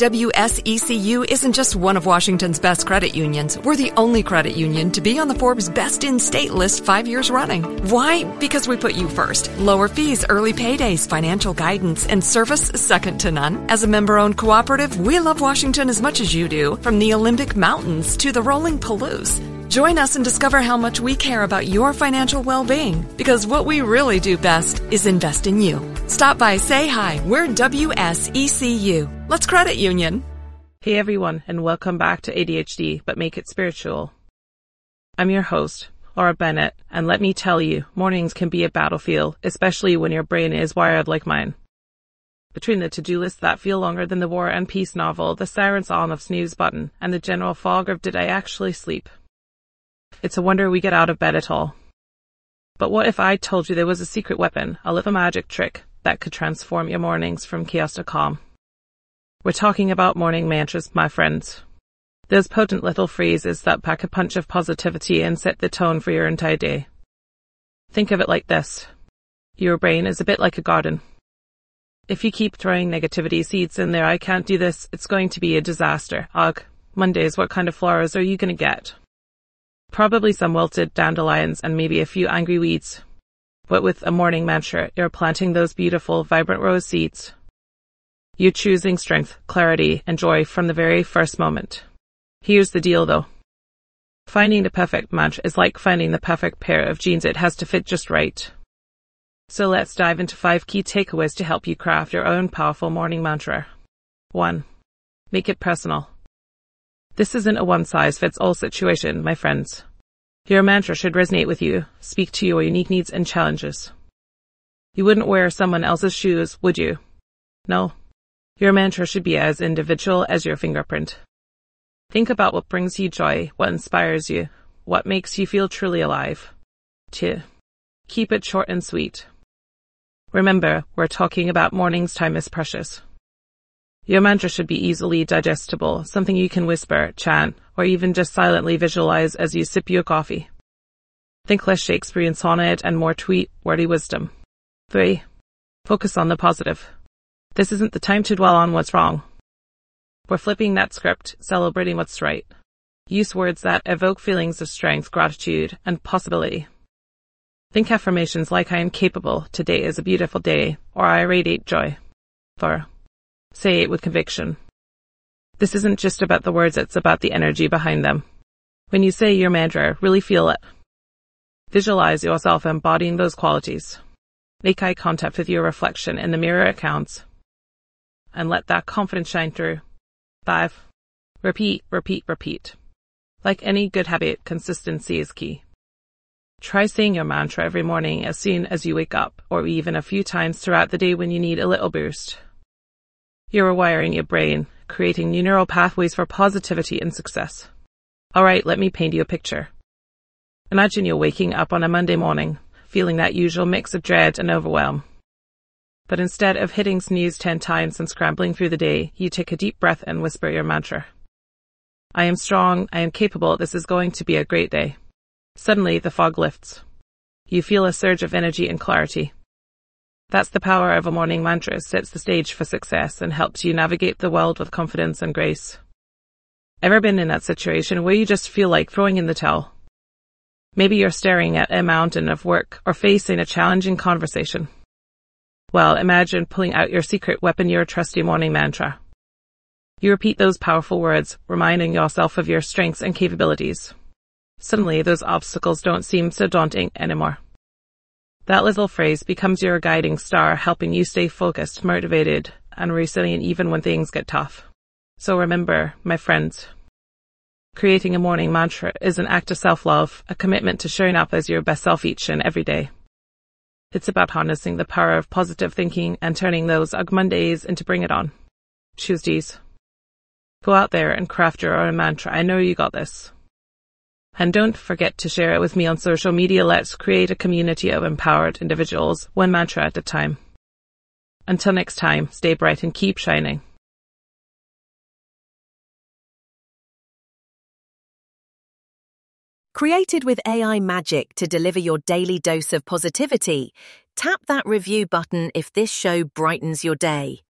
WSECU isn't just one of Washington's best credit unions. We're the only credit union to be on the Forbes Best in State list 5 years running. Why? Because we put you first. Lower fees, early paydays, financial guidance, and service second to none. As a member-owned cooperative, we love Washington as much as you do, from the Olympic Mountains to the rolling Palouse. Join us and discover how much we care about your financial well-being, because what we really do best is invest in you. Stop by, say hi. We're WSECU. Let's credit union. Hey everyone, and welcome back to ADHD, but make it spiritual. I'm your host, Laura Bennett, and let me tell you, mornings can be a battlefield, especially when your brain is wired like mine. Between the to-do lists that feel longer than the War and Peace novel, the siren song of snooze button, and the general fog of did I actually sleep? It's a wonder we get out of bed at all. But what if I told you there was a secret weapon, a little magic trick, that could transform your mornings from chaos to calm? We're talking about morning mantras, my friends. Those potent little phrases that pack a punch of positivity and set the tone for your entire day. Think of it like this. Your brain is a bit like a garden. If you keep throwing negativity seeds in there, I can't do this, it's going to be a disaster. Ugh, Mondays, what kind of flowers are you going to get? Probably some wilted dandelions and maybe a few angry weeds. But with a morning mantra, you're planting those beautiful, vibrant rose seeds. You're choosing strength, clarity, and joy from the very first moment. Here's the deal though. Finding the perfect mantra is like finding the perfect pair of jeans. It has to fit just right. So let's dive into 5 key takeaways to help you craft your own powerful morning mantra. 1. Make it personal. This isn't a one-size-fits-all situation, my friends. Your mantra should resonate with you, speak to your unique needs and challenges. You wouldn't wear someone else's shoes, would you? No. Your mantra should be as individual as your fingerprint. Think about what brings you joy, what inspires you, what makes you feel truly alive. 2. Keep it short and sweet. Remember, we're talking about mornings. Time is precious. Your mantra should be easily digestible, something you can whisper, chant, or even just silently visualize as you sip your coffee. Think less Shakespearean sonnet and more tweet, wordy wisdom. 3. Focus on the positive. This isn't the time to dwell on what's wrong. We're flipping that script, celebrating what's right. Use words that evoke feelings of strength, gratitude, and possibility. Think affirmations like I am capable, today is a beautiful day, or I radiate joy. 4. Say it with conviction. This isn't just about the words, it's about the energy behind them. When you say your mantra, really feel it. Visualize yourself embodying those qualities. Make eye contact with your reflection in the mirror it counts. And let that confidence shine through. 5. Repeat, repeat, repeat. Like any good habit, consistency is key. Try saying your mantra every morning as soon as you wake up, or even a few times throughout the day when you need a little boost. You're rewiring your brain, creating new neural pathways for positivity and success. Alright, let me paint you a picture. Imagine you're waking up on a Monday morning, feeling that usual mix of dread and overwhelm. But instead of hitting snooze 10 times and scrambling through the day, you take a deep breath and whisper your mantra. I am strong, I am capable, this is going to be a great day. Suddenly, the fog lifts. You feel a surge of energy and clarity. That's the power of a morning mantra. It sets the stage for success and helps you navigate the world with confidence and grace. Ever been in that situation where you just feel like throwing in the towel? Maybe you're staring at a mountain of work or facing a challenging conversation. Well, imagine pulling out your secret weapon, your trusty morning mantra. You repeat those powerful words, reminding yourself of your strengths and capabilities. Suddenly, those obstacles don't seem so daunting anymore. That little phrase becomes your guiding star, helping you stay focused, motivated, and resilient even when things get tough. So remember, my friends, creating a morning mantra is an act of self-love, a commitment to showing up as your best self each and every day. It's about harnessing the power of positive thinking and turning those Ugh Mondays into Bring It On Tuesdays. Go out there and craft your own mantra. I know you got this. And don't forget to share it with me on social media. Let's create a community of empowered individuals, one mantra at a time. Until next time, stay bright and keep shining. Created with AI magic to deliver your daily dose of positivity, tap that review button if this show brightens your day.